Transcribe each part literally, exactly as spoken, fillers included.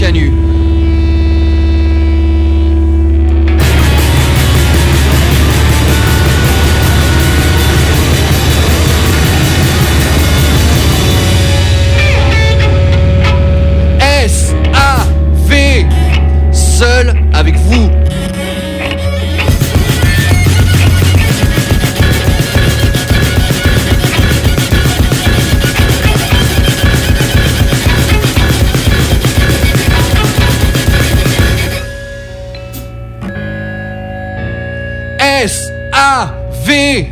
Canu. S A V, seul avec vous. S A V.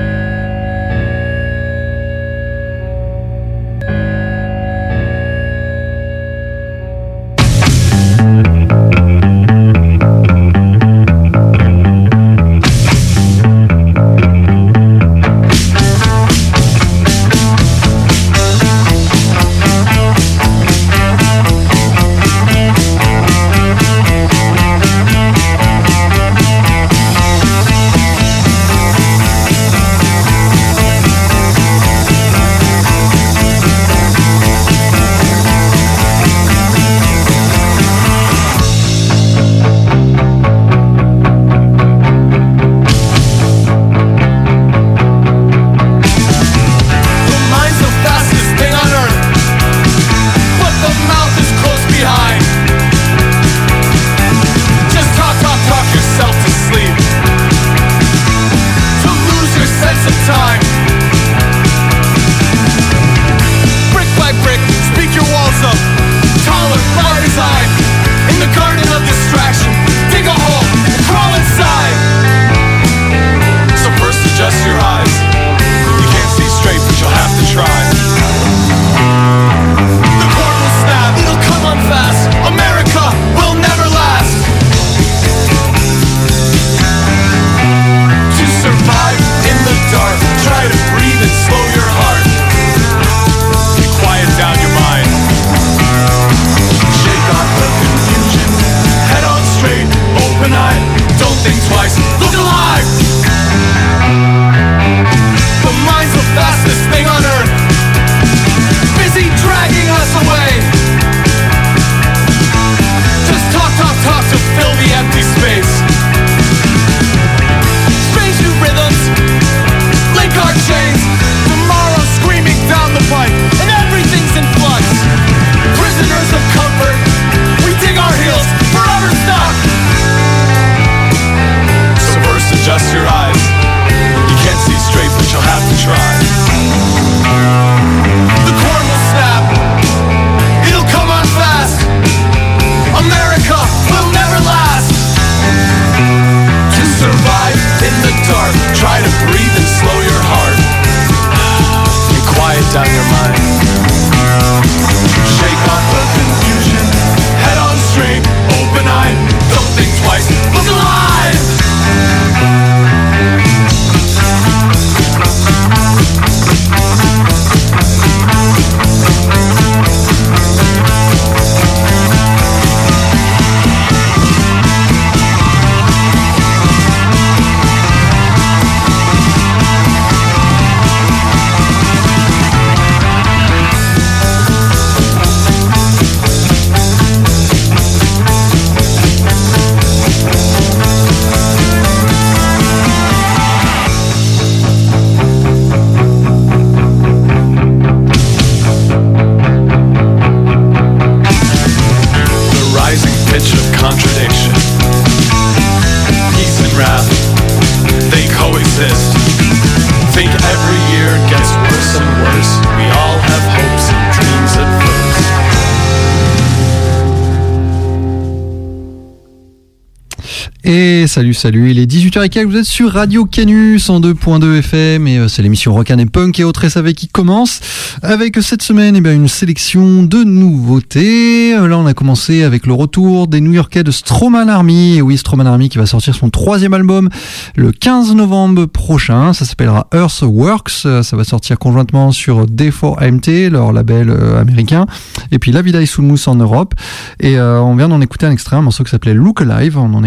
Et salut, salut, il est dix-huit heures quinze, vous êtes sur Radio Canu cent deux point deux F M et c'est l'émission Rock'n'Roll et Punk et autres S A V qui commence avec cette semaine eh bien, une sélection de nouveautés. Là on a commencé avec le retour des New-Yorkais de Stroman Army, et oui Stroman Army qui va sortir son troisième album le quinze novembre prochain, ça s'appellera Earthworks, ça va sortir conjointement sur D quatre M T, leur label euh, américain, et puis La Vida et Soulmousse en Europe, et euh, on vient d'en écouter un extrait, un morceau qui s'appelait Look Alive, on en écoutera d'ailleurs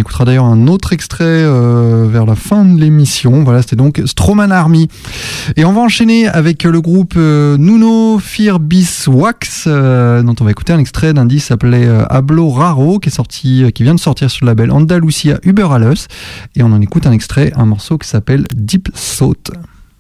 un autre extrait euh, vers la fin de l'émission. Voilà, c'était donc Stroman Army. Et on va enchaîner avec le groupe euh, Nuno Fear Bis Wax, euh, dont on va écouter un extrait d'un disque appelé euh, Hablo Raro, qui est sorti, euh, qui vient de sortir sur le label Andalusia Uber Alles. Et on en écoute un extrait, un morceau qui s'appelle Deep Thought.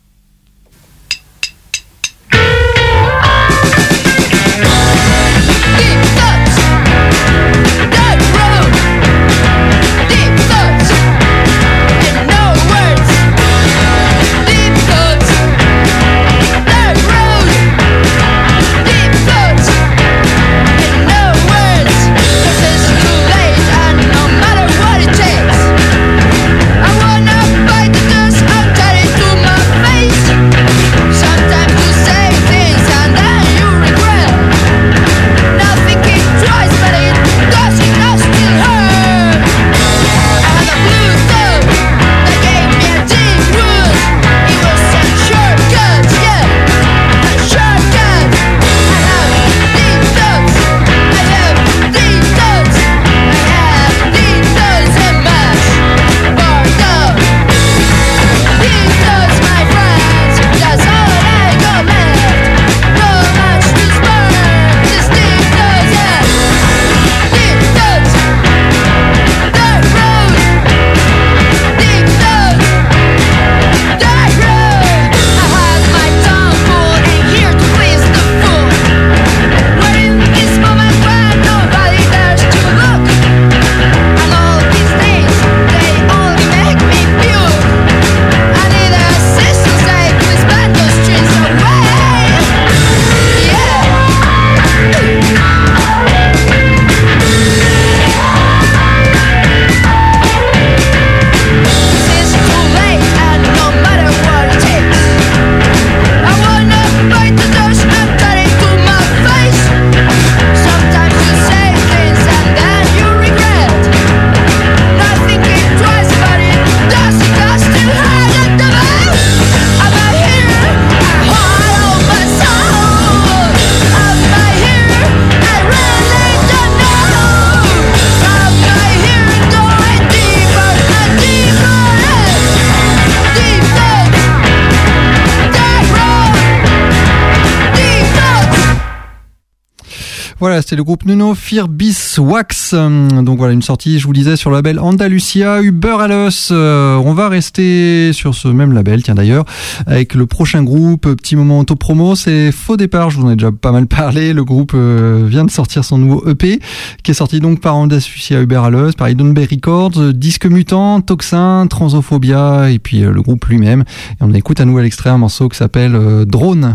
Voilà, c'était le groupe Nuno Fear Bis Wax. Donc voilà, une sortie, je vous disais, sur le label Andalusia Uber Alles. Euh, on va rester sur ce même label, tiens d'ailleurs, avec le prochain groupe. Petit moment auto-promo, c'est Faux Départ. Je vous en ai déjà pas mal parlé. Le groupe euh, vient de sortir son nouveau E P, qui est sorti donc par Andalusia Uber Alles, par Idon Bay Records, Disque Mutant, Toxin, Transophobia, et puis euh, le groupe lui-même. Et on écoute à nouveau à l'extrait un morceau qui s'appelle euh, Drone.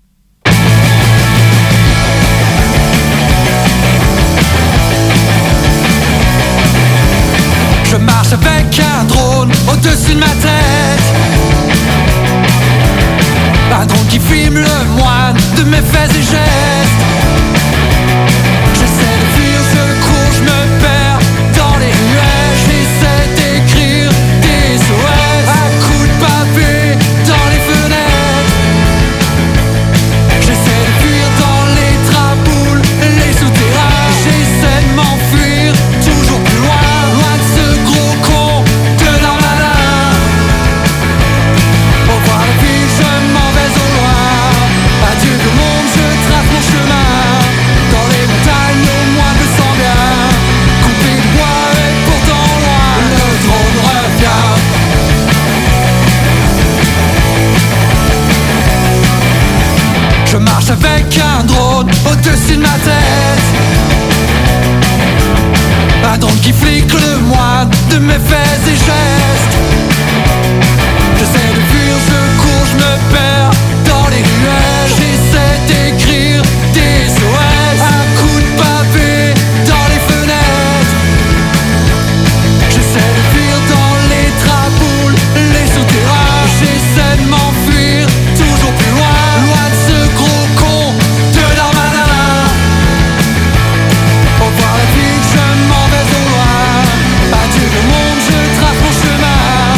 Je marche avec un drone au-dessus de ma tête. Un drone qui filme le moine de mes faits et gestes. J'essaie de fuir, je cours, je me perds dans les ruelles. J'essaie d'écrire des S O S à coups de pavé dans les fenêtres. J'essaie de fuir dans les traboules, les souterrains. J'essaie de m'enfuir toujours plus loin, loin de ce gros con de l'armada. Pour voir la ville, je m'en vais au loin. Adieu le monde, je trace mon chemin. Dans les montagnes, au moins je me sens bien. Coupé de bois et pourtant loin, le drone revient. Je marche avec un drone au-dessus de ma tête. Un drone qui flique le moine de mes faits et gestes. J'essaie de fuir, je cours, je me perds dans les ruelles. J'essaie d'écrire des S O S à coups de pavé dans les fenêtres. J'essaie de fuir dans les traboules, les souterrains. J'essaie de m'enfuir toujours plus loin, loin de ce gros con de l'armada. Pour voir la ville, je m'en vais au loin. Adieu le monde, je trace mon chemin.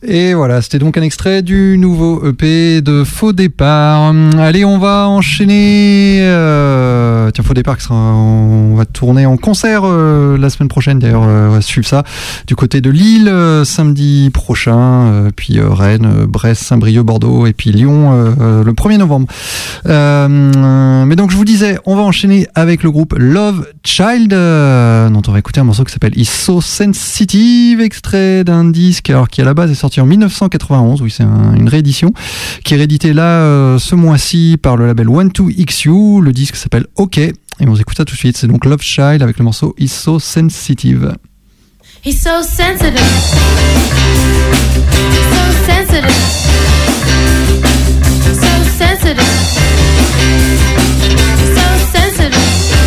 Et voilà, c'était donc un extrait du nouveau E P de Faux Départ. Allez, on va enchaîner. Euh... Tiens, Faux Départ, sera... on va tourner en concert euh, la semaine prochaine. D'ailleurs, euh, on va suivre ça du côté de Lille euh, samedi prochain. Euh, puis euh, Rennes, euh, Brest, Saint-Brieuc, Bordeaux et puis Lyon euh, le premier novembre. Euh, mais donc, je vous disais, on va enchaîner avec le groupe Love Child, euh, dont on va écouter un morceau qui s'appelle Is So Sensitive, extrait d'un disque alors qui à la base est sorti en dix-neuf cent quatre-vingt-onze. Oui, c'est un, une réédition qui est réédité là euh, ce mois-ci par le label One Two X U. Le disque s'appelle OK et on écoute ça tout de suite. C'est donc Love Child avec le morceau Is So Sensitive. He's so sensitive, so sensitive, so sensitive, so sensitive.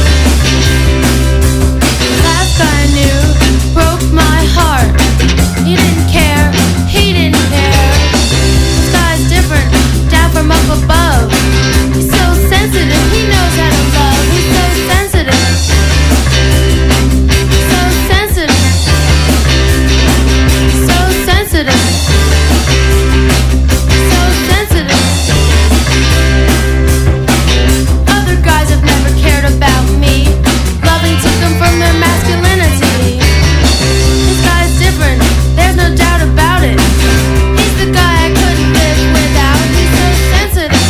Last guy I knew broke my heart. He didn't care, he didn't care. This guy's different, down from up above. He's so sensitive, he knows how to love. He's so sensitive, so sensitive, so sensitive, so sensitive. Other guys have never cared about me. Loving took them from their masculinity. This guy's different, there's no doubt about it. He's the guy I couldn't live without. He's so sensitive,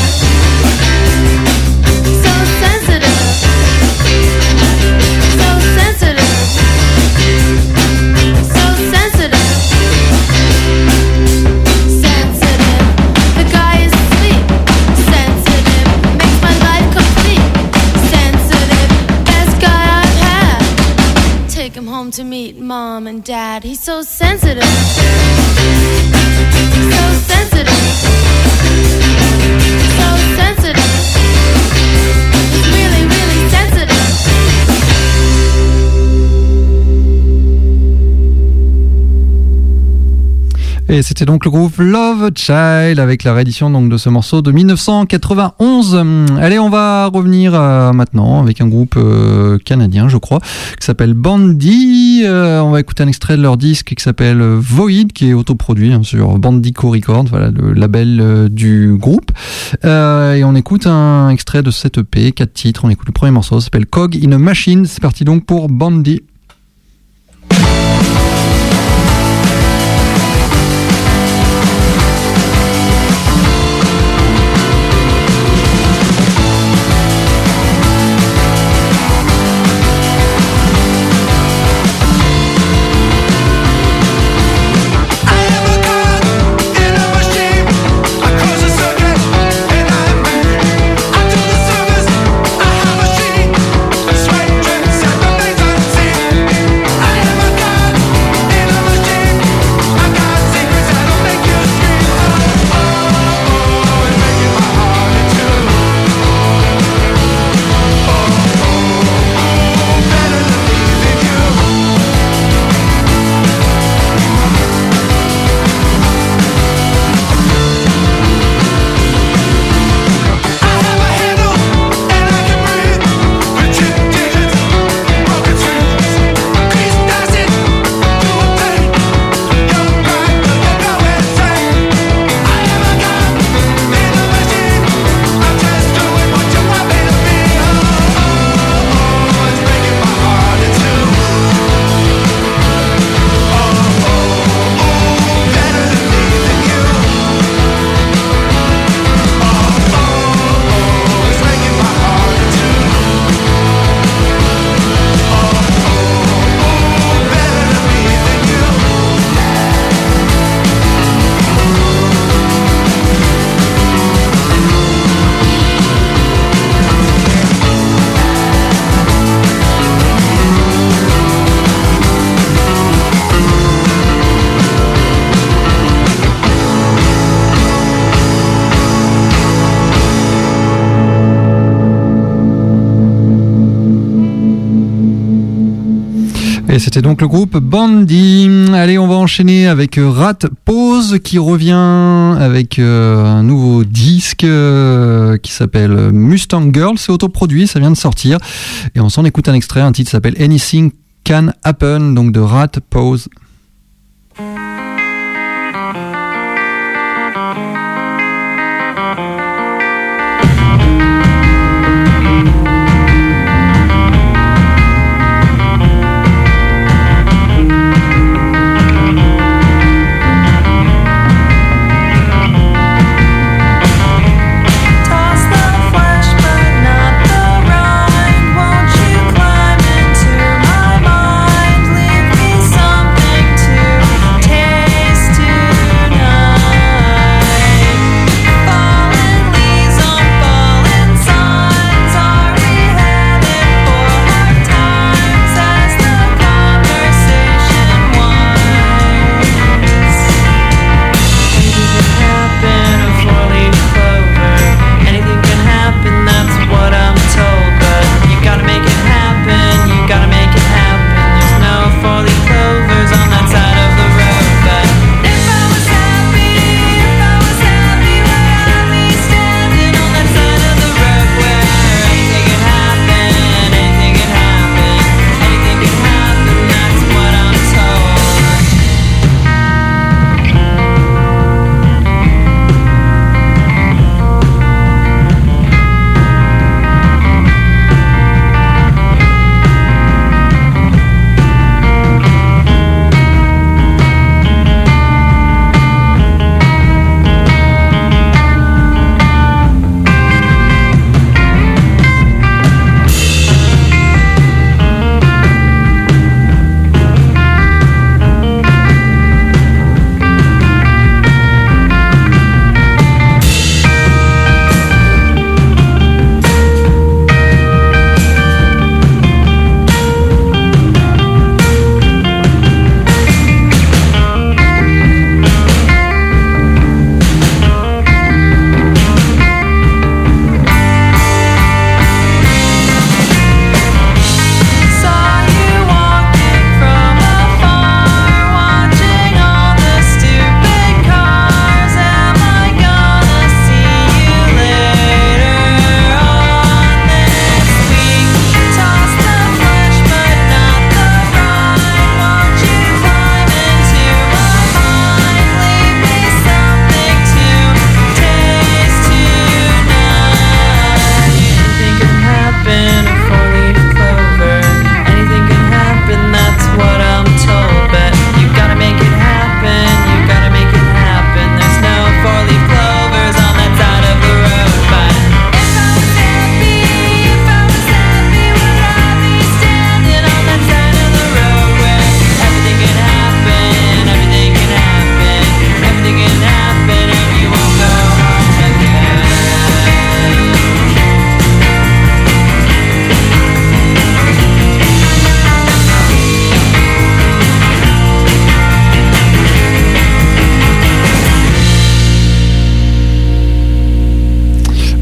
so sensitive, so sensitive, so sensitive, sensitive. The guy is sweet, sensitive, makes my life complete. Sensitive, best guy I've had. Take him home to meet mom and dad. He's so sensitive, so sensitive, so sensitive. He's really, really sensitive. Et c'était donc le groupe Love Child avec la réédition donc de ce morceau de dix-neuf cent quatre-vingt-onze. Allez, on va revenir euh, maintenant avec un groupe euh, canadien, je crois, qui s'appelle Bandy. Euh, on va écouter un extrait de leur disque qui s'appelle Void, qui est autoproduit hein, sur Bandico Records, voilà le label euh, du groupe. Euh, et on écoute un extrait de cette E P, quatre titres. On écoute le premier morceau, ça s'appelle Cog in a Machine. C'est parti donc pour Bandy. Et c'était donc le groupe Bandy. Allez, on va enchaîner avec Rat Pose qui revient avec euh, un nouveau disque euh, qui s'appelle Mustang Girl. C'est autoproduit, ça vient de sortir. Et on s'en écoute un extrait, un titre s'appelle Anything Can Happen, donc de Rat Pose.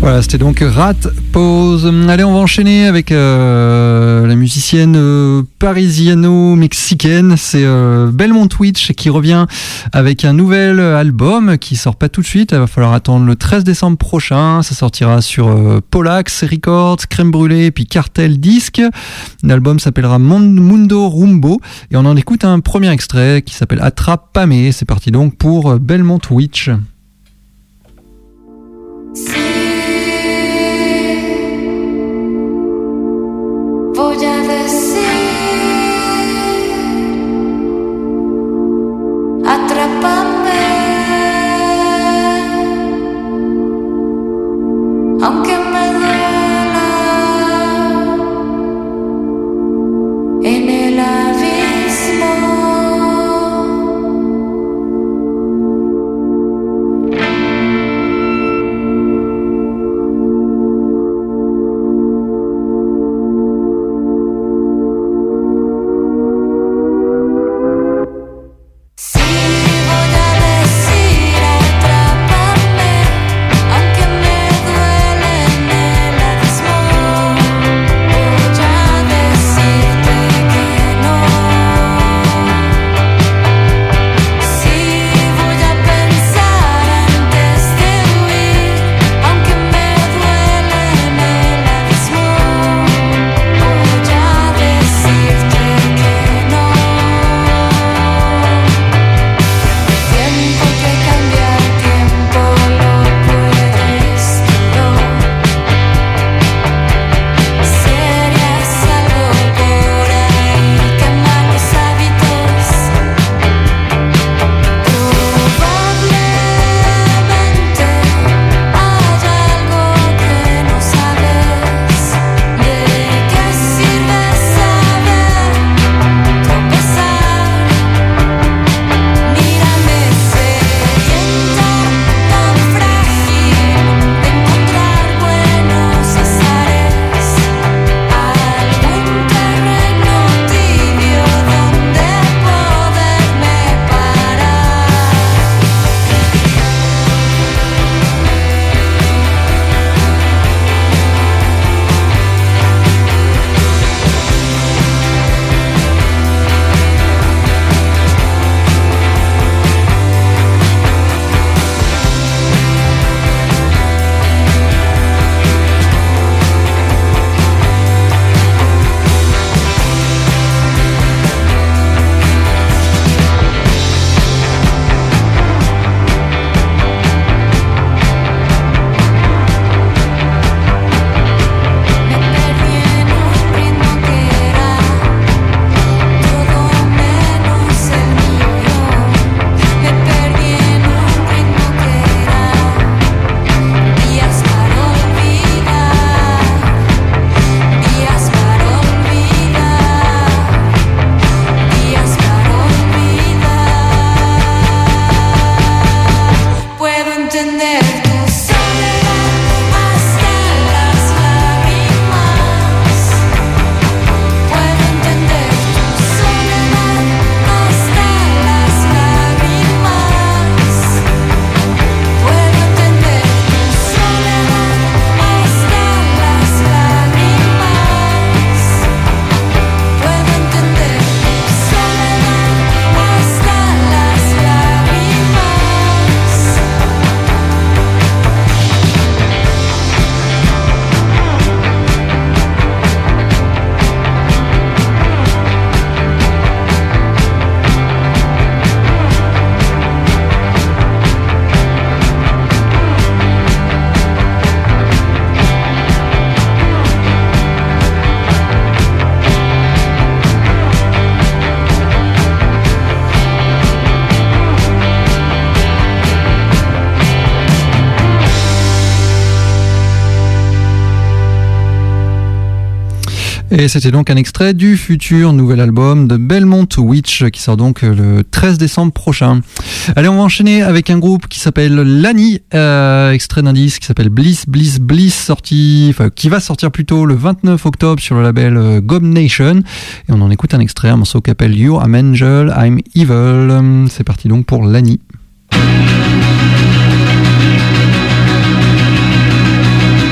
Voilà, c'était donc Rat Pose. Allez, on va enchaîner avec euh, la musicienne euh, parisiano-mexicaine. C'est euh, Belmont Witch qui revient avec un nouvel album qui sort pas tout de suite. Il va falloir attendre le treize décembre prochain. Ça sortira sur euh, Polax Records, Crème Brûlée, puis Cartel Disc. L'album s'appellera Mundo Rumbo et on en écoute un premier extrait qui s'appelle Attrape Pamé. C'est parti donc pour Belmont Witch. Voy a decir, atrápame, aunque me duela, en el abismo. Et c'était donc un extrait du futur nouvel album de Belmont Witch qui sort donc le treize décembre prochain. Allez, on va enchaîner avec un groupe qui s'appelle Lani, euh, extrait d'un disque qui s'appelle Bliss, Bliss, Bliss, sorti, enfin, qui va sortir plutôt le vingt-neuf octobre sur le label euh, Gob Nation. Et on en écoute un extrait, un morceau qui s'appelle You're an Angel, I'm Evil. C'est parti donc pour Lani.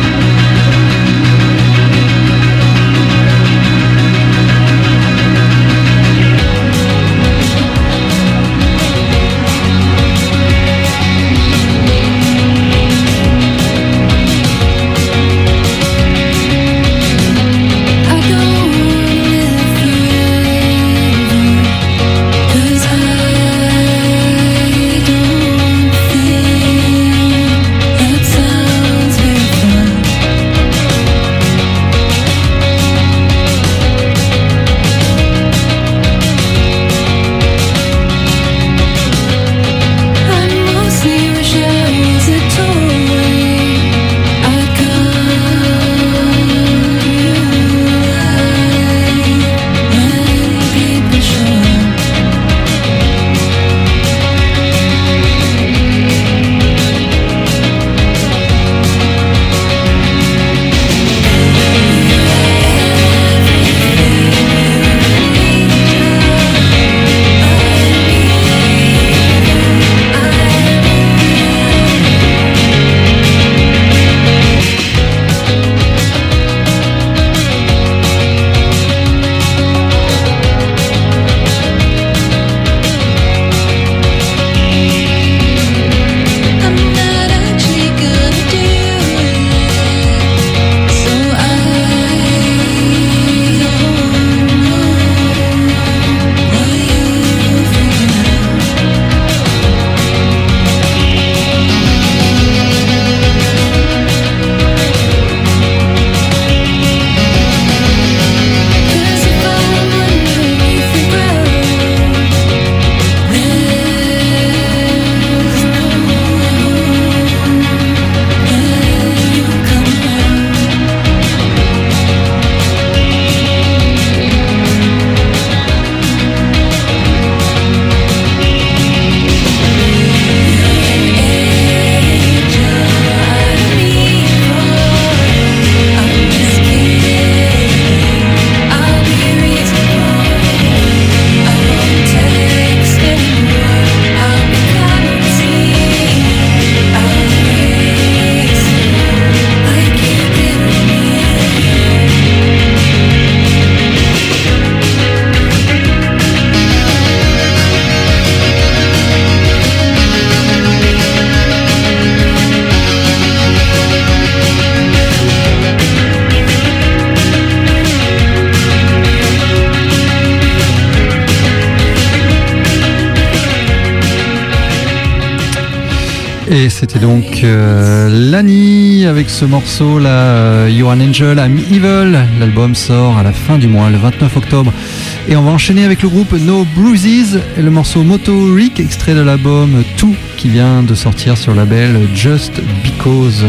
Et c'était donc euh, Lani avec ce morceau là, euh, You're an Angel, I'm Evil. L'album sort à la fin du mois, le vingt-neuf octobre. Et on va enchaîner avec le groupe No Bruises et le morceau Moto Rick, extrait de l'album Two qui vient de sortir sur le label Just Because.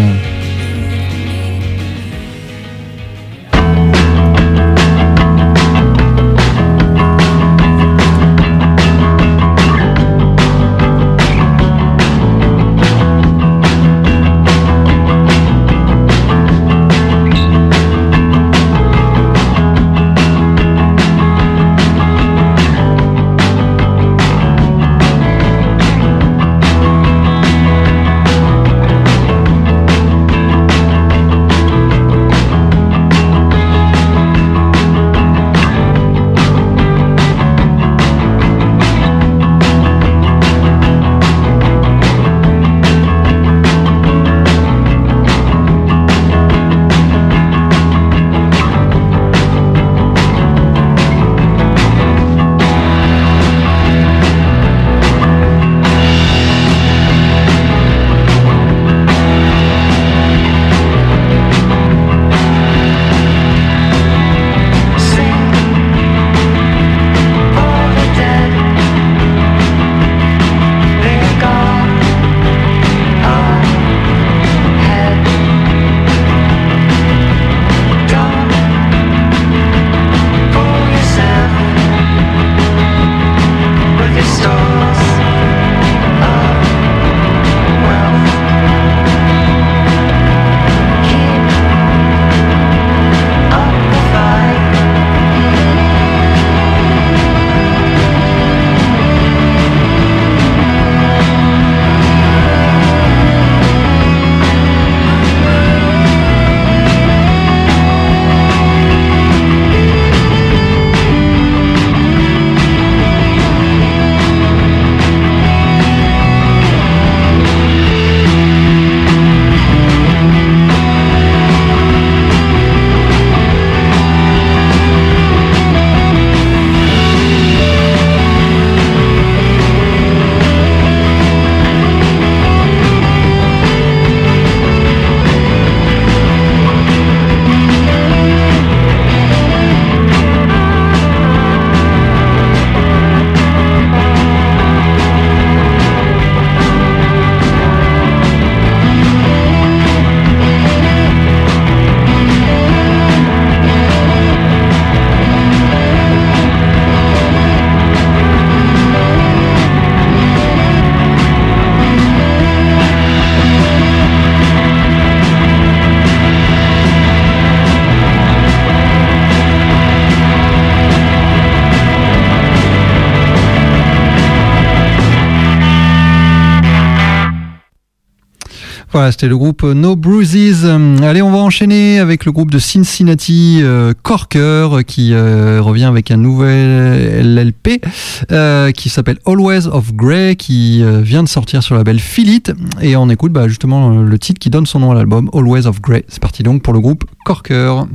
Voilà, c'était le groupe No Bruises. Allez, on va enchaîner avec le groupe de Cincinnati, euh, Corker, qui euh, revient avec un nouvel L P euh, qui s'appelle Always of Grey, qui euh, vient de sortir sur le label Feel It. Et on écoute bah, justement le titre qui donne son nom à l'album, Always of Grey. C'est parti donc pour le groupe Corker.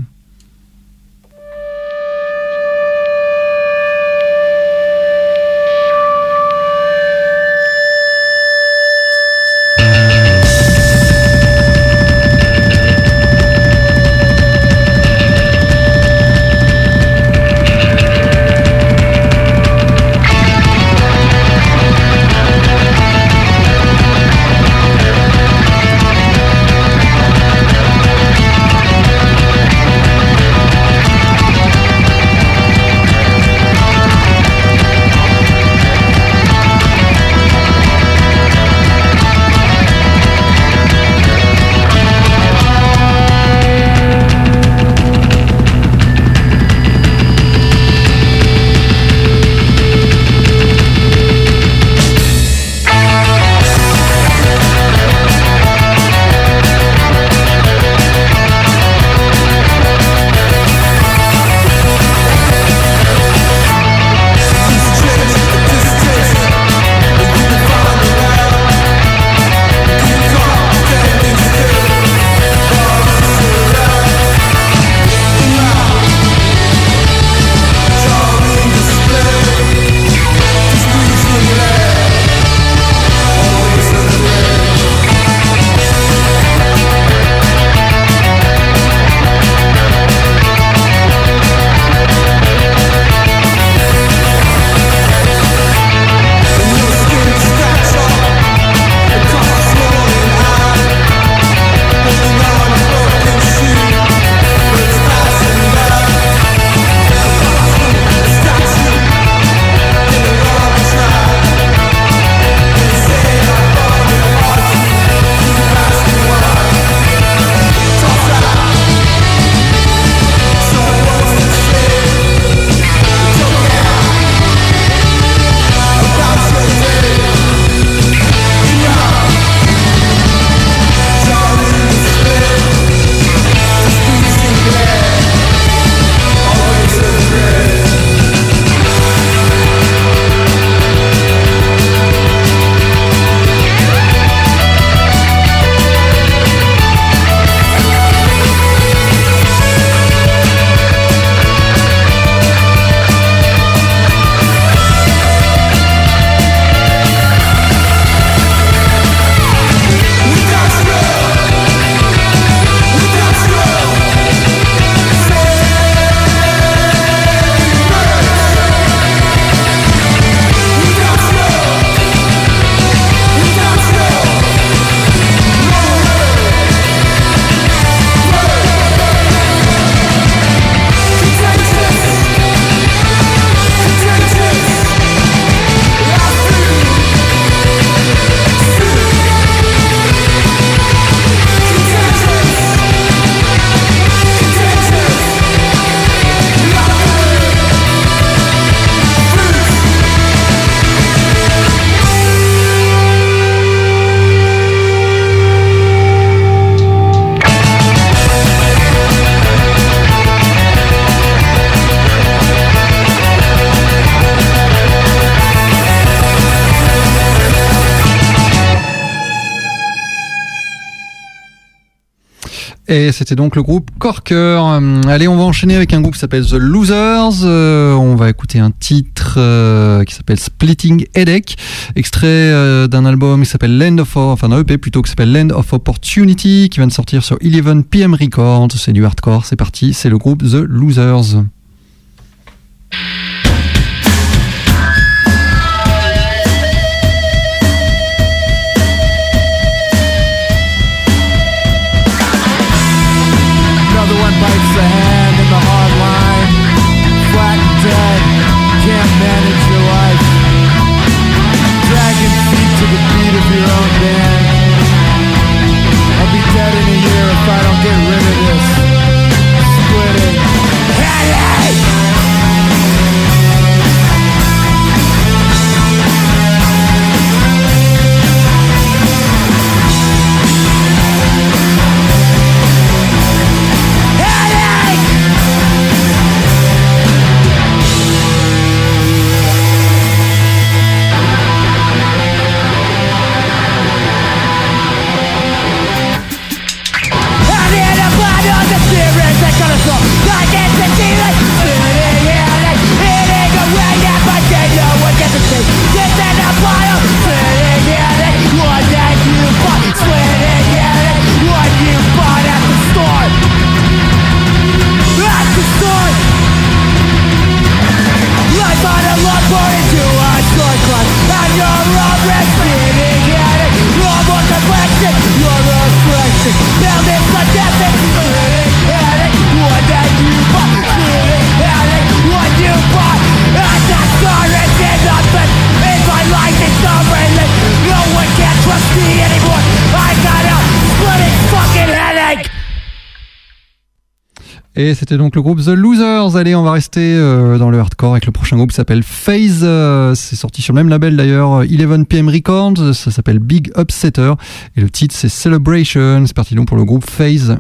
We'll be right back. Et c'était donc le groupe Corker. Euh, allez, on va enchaîner avec un groupe qui s'appelle The Losers. Euh, on va écouter un titre euh, qui s'appelle Splitting Headache, extrait euh, d'un album qui s'appelle Land of, enfin d'un E P plutôt qui s'appelle Land of Opportunity, qui vient de sortir sur eleven P M Records. C'est du hardcore, c'est parti, c'est le groupe The Losers. Bites the hand in the hard line. Flat and dead, can't manage your life. Dragging feet to the beat of your own band. I'll be dead in a year if I don't get rid of this. Splitting headache. Et c'était donc le groupe The Losers. Allez, on va rester euh, dans le hardcore avec le prochain groupe qui s'appelle FaZe. Euh, c'est sorti sur le même label d'ailleurs, eleven P M Records. Ça s'appelle Big Upsetter. Et le titre c'est Celebration. C'est parti donc pour le groupe FaZe.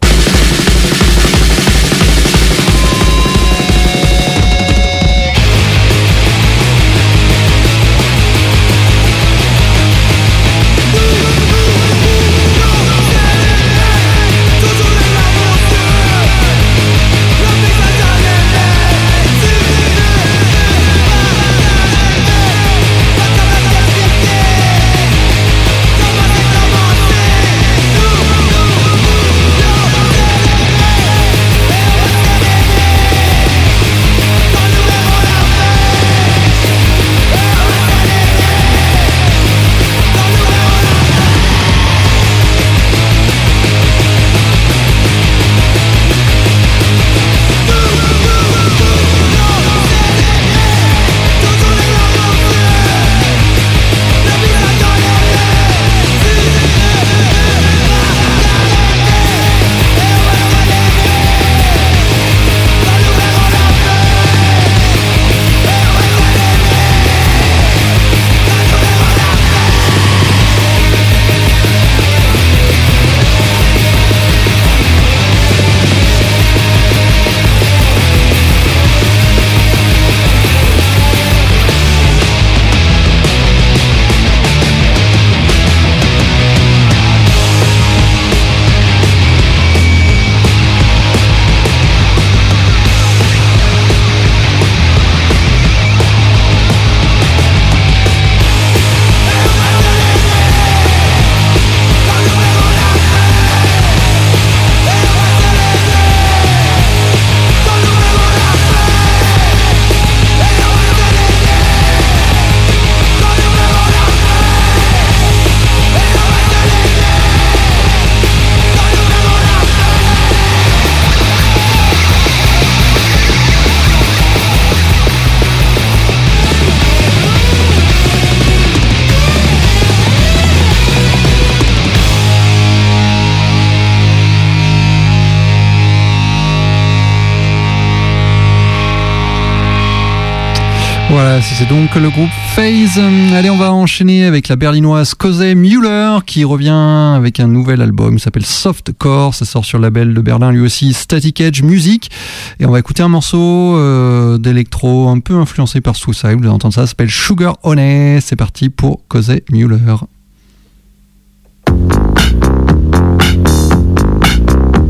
Voilà, c'est donc le groupe FaZe. Allez, on va enchaîner avec la berlinoise Kosey Müller qui revient avec un nouvel album, il s'appelle Softcore, ça sort sur le label de Berlin lui aussi, Static Edge Music. Et on va écouter un morceau euh, d'électro un peu influencé par Suicide, vous allez entendre ça, ça s'appelle Sugar Honey. C'est parti pour Kosey Müller.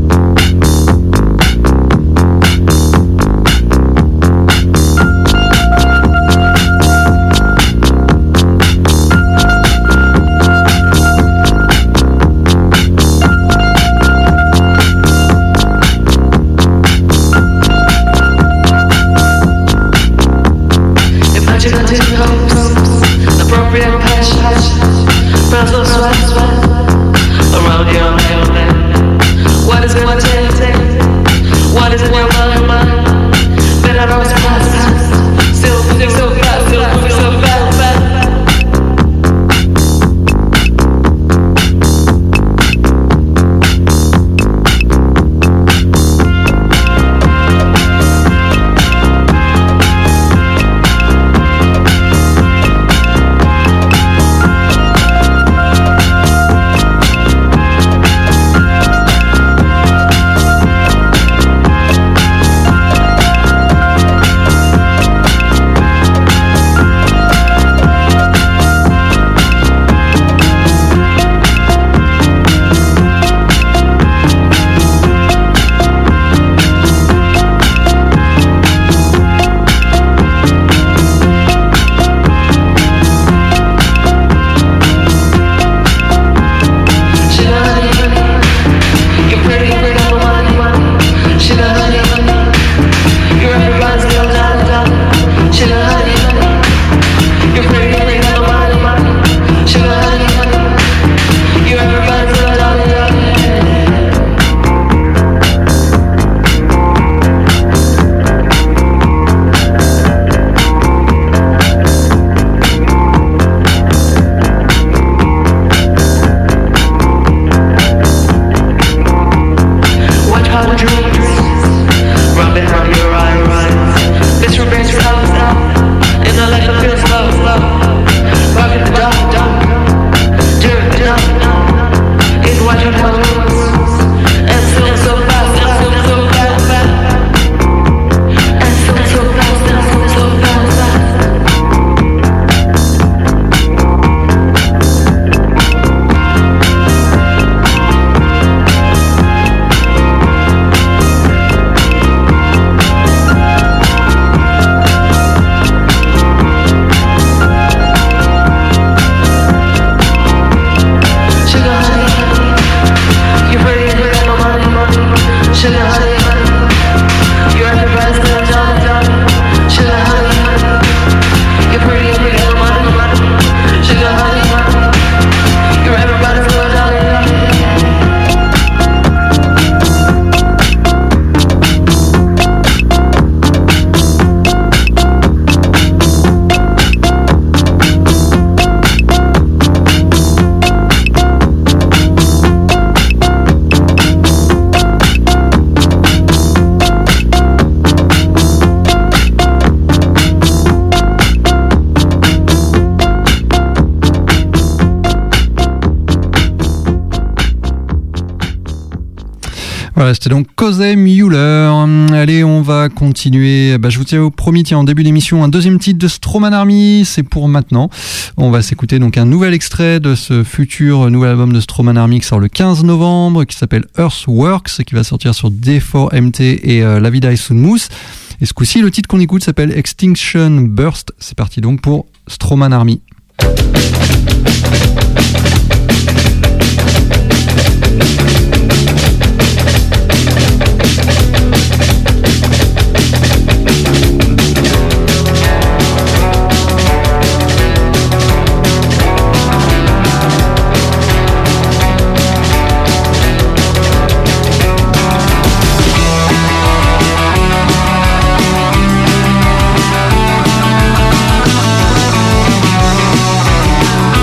Voilà, c'était donc Cosey Mueller. Allez, on va continuer. Bah, je vous tiens au promis, tiens, en début d'émission, un deuxième titre de Stroman Army. C'est pour maintenant. On va s'écouter donc un nouvel extrait de ce futur nouvel album de Stroman Army qui sort le quinze novembre, qui s'appelle Earthworks, qui va sortir sur D quatre M T et euh, La Vida is Moose. Et ce coup-ci, le titre qu'on écoute s'appelle Extinction Burst. C'est parti donc pour Stroman Army. We'll be right back.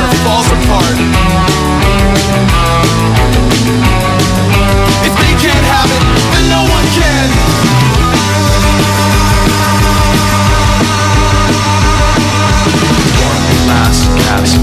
or falls apart. If they can't have it, then no one can. One last gasp.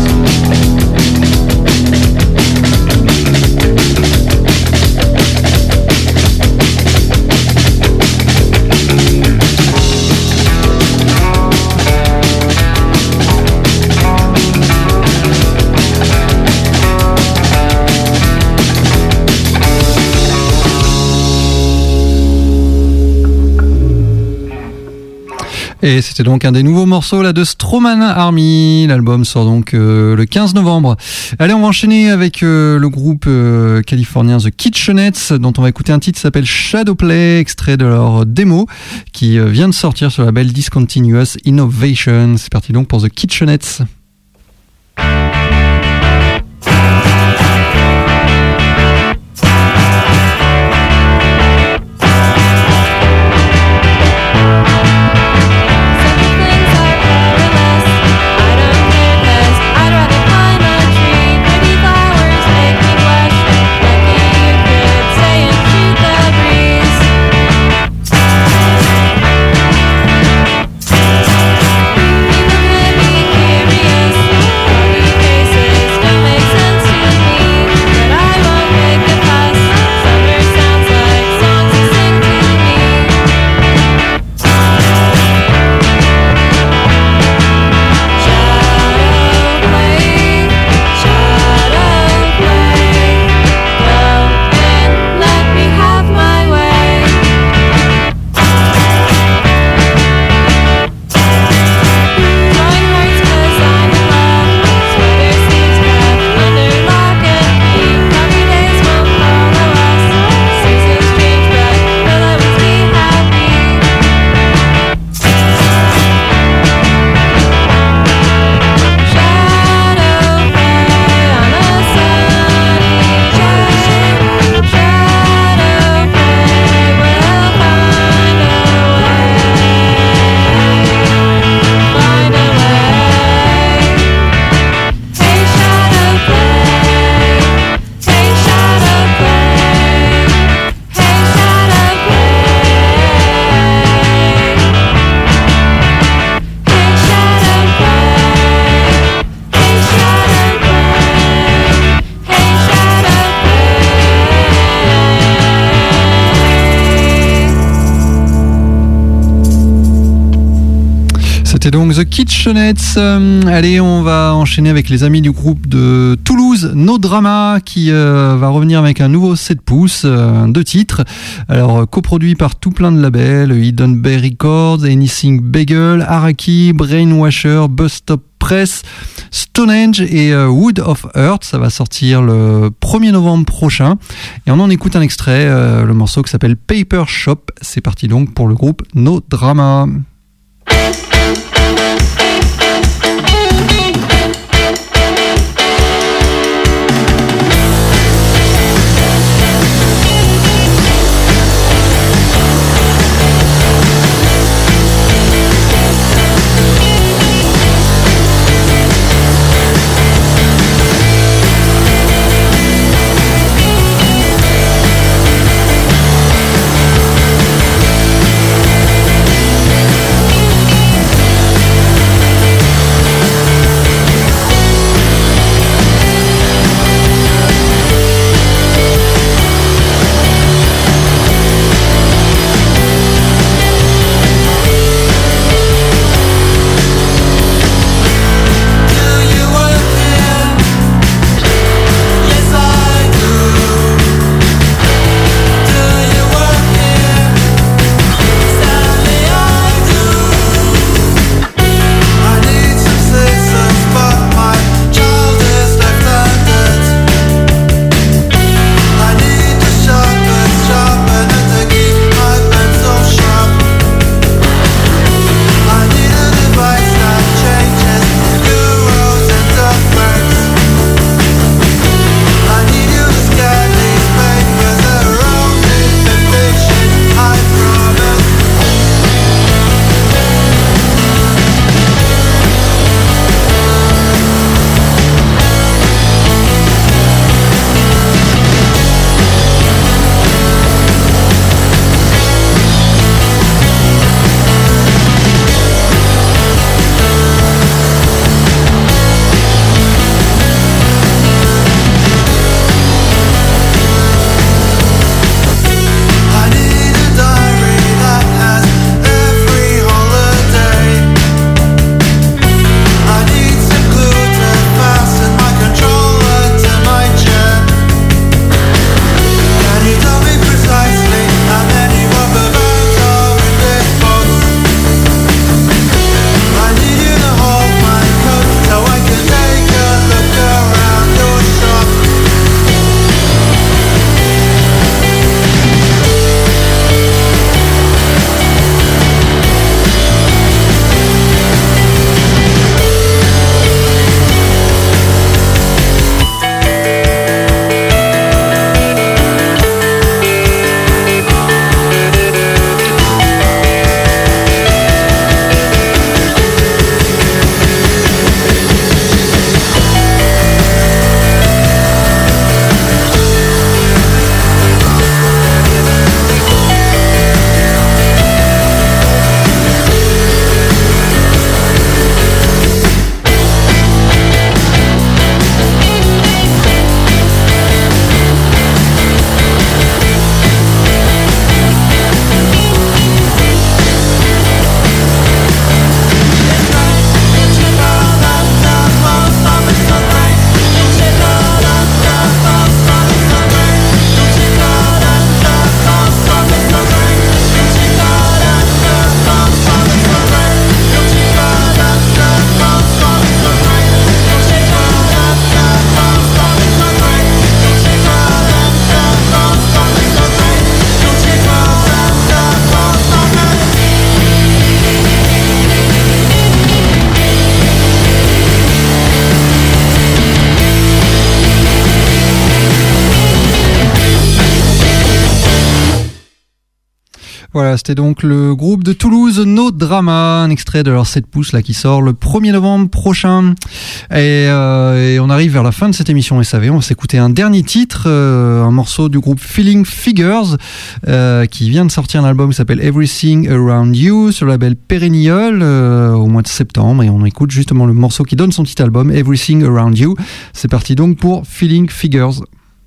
Et c'était donc un des nouveaux morceaux là de Strawman Army. L'album sort donc euh, le quinze novembre. Allez, on va enchaîner avec euh, le groupe euh, californien The Kitchenettes, dont on va écouter un titre qui s'appelle Shadowplay, extrait de leur démo qui euh, vient de sortir sur le label Discontinuous Innovation. C'est parti donc pour The Kitchenettes. C'était donc The Kitchenettes. Euh, allez, on va enchaîner avec les amis du groupe de Toulouse, No Drama, qui euh, va revenir avec un nouveau sept pouces, euh, deux titres. Alors, coproduit par tout plein de labels, Hidden Bay Records, Anything Bagel, Araki, Brainwasher, Bus Stop Press, Stonehenge et euh, Wood of Earth. Ça va sortir le premier novembre prochain. Et on en écoute un extrait, euh, le morceau qui s'appelle Paper Shop. C'est parti donc pour le groupe No Drama. Thank Voilà, c'était donc le groupe de Toulouse No Drama, un extrait de leur sept pouces là qui sort le premier novembre prochain. Et, euh, et on arrive vers la fin de cette émission S A V. On va s'écouter un dernier titre, euh, un morceau du groupe Feeling Figures euh, qui vient de sortir un album qui s'appelle Everything Around You sur le label Perennial euh, au mois de septembre. Et on écoute justement le morceau qui donne son petit album Everything Around You. C'est parti donc pour Feeling Figures.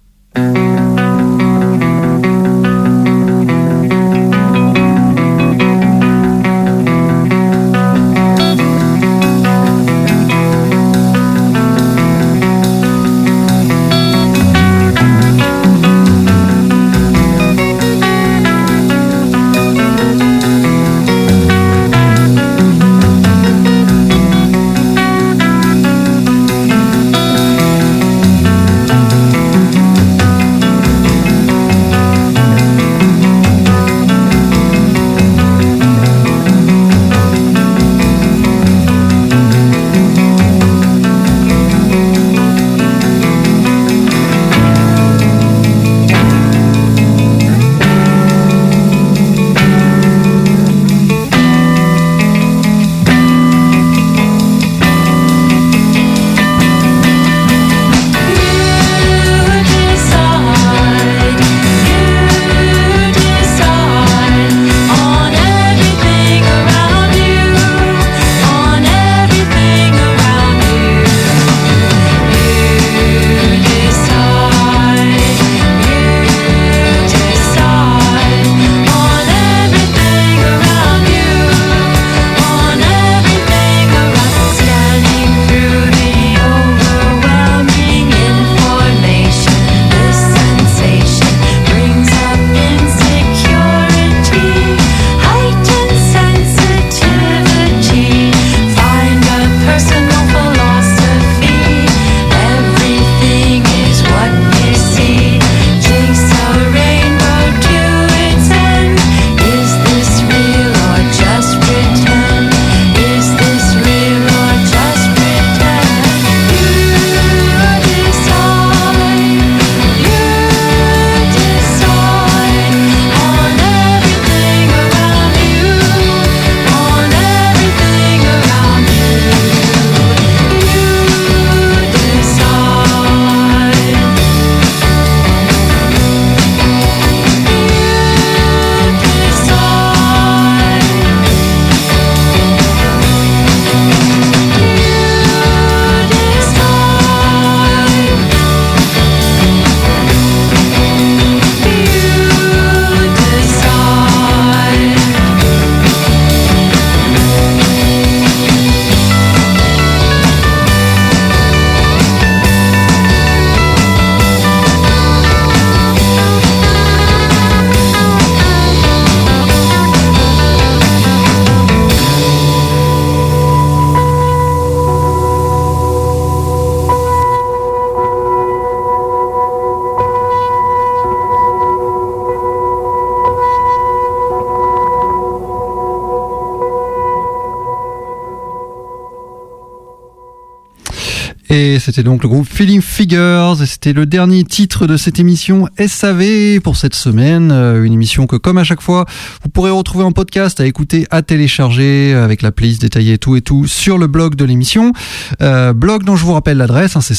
Et c'était donc le groupe Feeling Figures, et c'était le dernier titre de cette émission S A V pour cette semaine. Une émission que, comme à chaque fois, vous pourrez retrouver en podcast, à écouter, à télécharger, avec la playlist détaillée tout et tout sur le blog de l'émission. Euh, blog dont je vous rappelle l'adresse, hein, c'est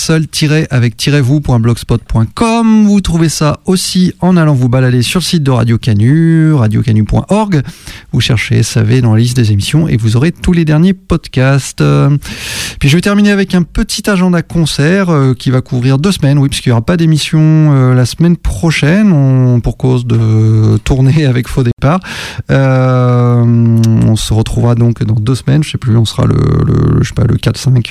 seul-avec-vous.blogspot point com. Vous trouvez ça aussi en allant vous balader sur le site de Radio Canu, radio canu point org. Vous cherchez S A V dans la liste des émissions et vous aurez tous les derniers podcasts. Puis je vais terminer avec un petit agenda concert euh, qui va couvrir deux semaines, oui, puisqu'il n'y aura pas d'émission euh, la semaine prochaine, on, pour cause de tournée avec Faux Départ. Euh, on se retrouvera donc dans deux semaines, je sais plus, on sera le, le je sais pas, le quatre cinq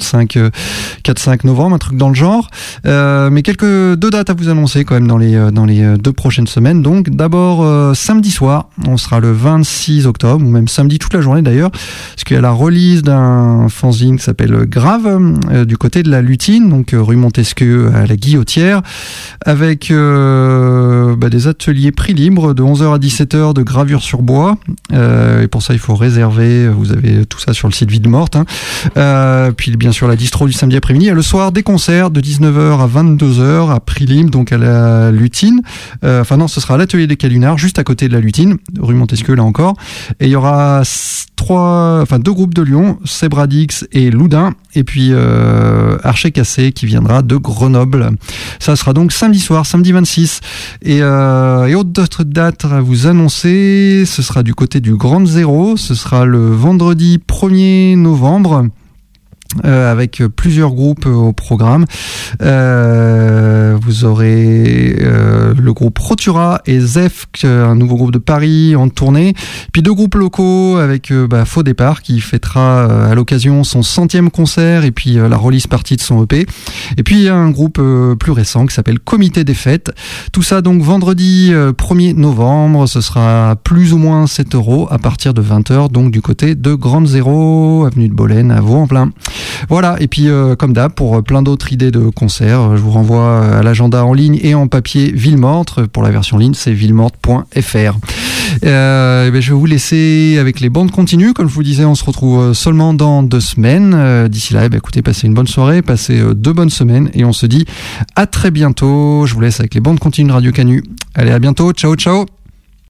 novembre, un truc dans le genre. Euh, mais quelques deux dates à vous annoncer quand même dans les dans les deux prochaines semaines. Donc d'abord euh, samedi soir, on sera le vingt-six octobre, ou même samedi toute la journée d'ailleurs, parce qu'il y a la release d'un fanzine qui s'appelle Grave, euh, du du côté de la Lutine, donc euh, rue Montesquieu à la Guillotière, avec euh, bah, des ateliers prix libre de onze heures à dix-sept heures de gravure sur bois. Euh, et pour ça, il faut réserver. Vous avez tout ça sur le site Ville-Morte. Hein. Euh, puis bien sûr, la distro du samedi après-midi. Et le soir, des concerts de dix-neuf heures à vingt-deux heures à prix libre, donc à la Lutine. Euh, enfin non, ce sera à l'atelier des Calunards, juste à côté de la Lutine, rue Montesquieu là encore. Et il y aura trois, enfin deux groupes de Lyon, Sebradix et Loudun, et puis euh, Archer Cassé qui viendra de Grenoble. Ça sera donc samedi soir, samedi vingt-six. Et, euh, et autre date à vous annoncer, ce sera du côté du Grand Zéro, ce sera le vendredi premier novembre. Euh, avec plusieurs groupes euh, au programme. Euh, vous aurez euh, le groupe Rotura et Zef, un nouveau groupe de Paris en tournée. Puis deux groupes locaux avec euh, bah, Faux Départ qui fêtera euh, à l'occasion son centième concert et puis euh, la release partie de son E P. Et puis un groupe euh, plus récent qui s'appelle Comité des Fêtes. Tout ça donc vendredi euh, premier novembre. Ce sera plus ou moins sept euros à partir de vingt heures, donc du côté de Grande Zéro, avenue de Bolène à Vaux-en-Plain. Voilà, et puis euh, comme d'hab, pour plein d'autres idées de concerts, je vous renvoie à l'agenda en ligne et en papier Ville-Morte. Pour la version ligne, c'est villemorte point f r. Euh, ben, je vais vous laisser avec les bandes continues. Comme je vous disais, on se retrouve seulement dans deux semaines. Euh, d'ici là, ben, écoutez, passez une bonne soirée, passez euh, deux bonnes semaines, et on se dit à très bientôt. Je vous laisse avec les bandes continues de Radio Canu. Allez, à bientôt, ciao ciao.